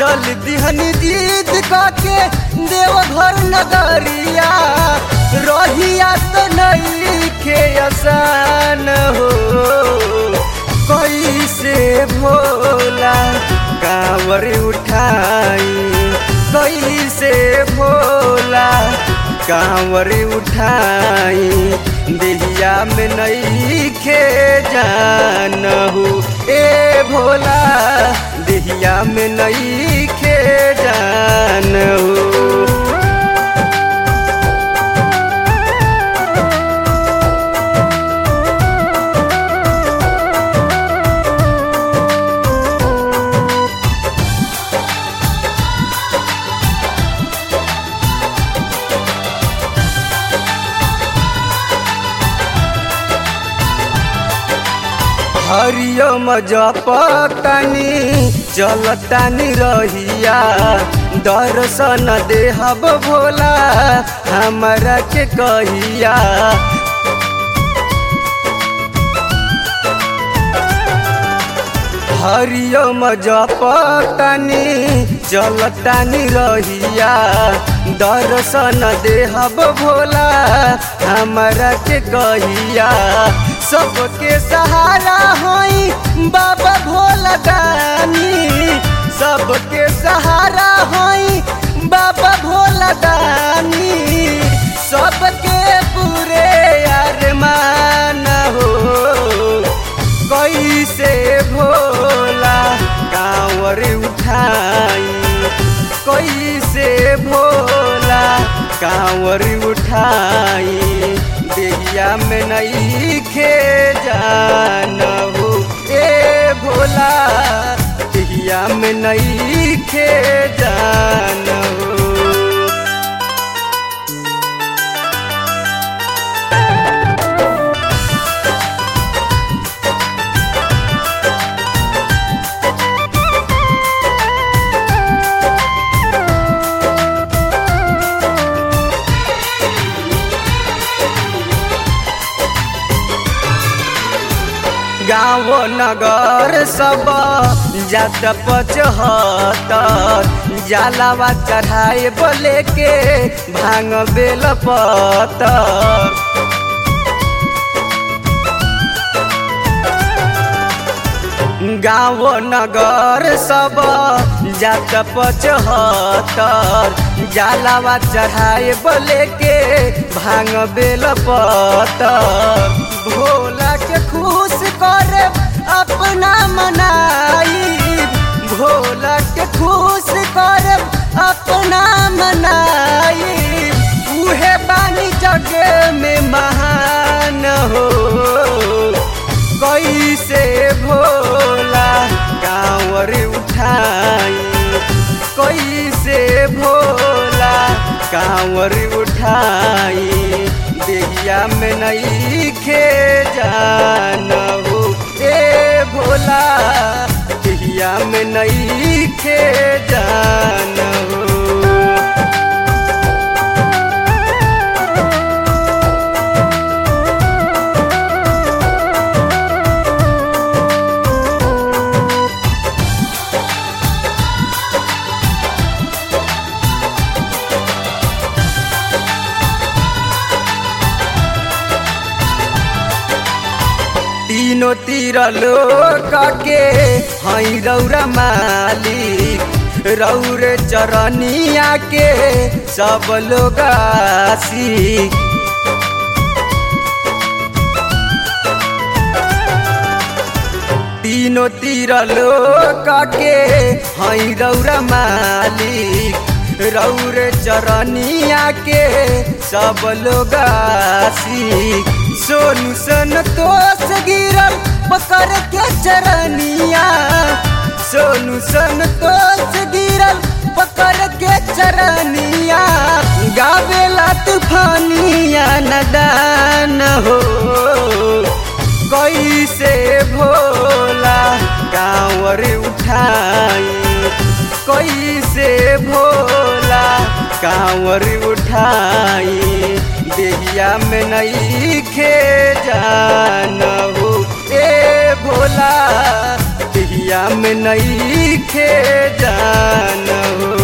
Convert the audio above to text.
चल दिहनी जीत के देवघर नगरिया रहिया तो नहीं खे आसान हो। कैसे भोला कांवर उठाई, कैसे भोला कांवर उठाई, देहिया में नहीं खे जान हो। ए भोला देहिया में नहीं खे जान हो। हरिओम जपतानी चलतानी रहिया, दर्शन देहब भोला हमरा के कहिया। हरिओम जपतानी चलतानी रहिया, दर्शन देहब भोला हमरा के कहिया। सबके सहारा होई बाबा भोला दानी, सबके सहारा होई बाबा भोला दानी, सबके पूरे अरमान हो। कैसे भोला कांवर उठाई, कैसे भोला कांवर उठाई, देहिया में नहीं खे जान हो। ए भोला देहिया में नहीं खे जान हो। गाँव नगर सब जात पचहत्तर, जलावा चढ़ाए बोले के भांग बेल पत्तर। गाँव नगर सब जात पचहत्तर, जलावा चढ़ाए बोले के भांग बेल पत्तर। भोला के खुश करे अपना मनाई, भोला के खुश करे अपना मनाई, उहे बानी जग में महान हो। कैसे भोला कांवर उठाई, कैसे भोला कांवर उठाई, देहिया में नहीं खे जान हो। ए भोला देहिया में नहीं खे जान हो। तीनों तीर लोक के हई रौरा मालिक, रौर चरनिया के सब लोग आशिक। तीनों तीर लोक के हई रौरा मालिक, रौर चरनिया के सब लोग आशिक। सोनू संतोष गिरल पकड़ के चरनिया, सोनू संतोष गिरल पकड़ के चरनिया, गावेला तूफानिया नदान हो। कैसे भोला कांवर उठाई, कैसे भोला कांवर उठाई, देहिया में नहीं खे जान हो। ए भोला पिया में नहीं खे जान हो।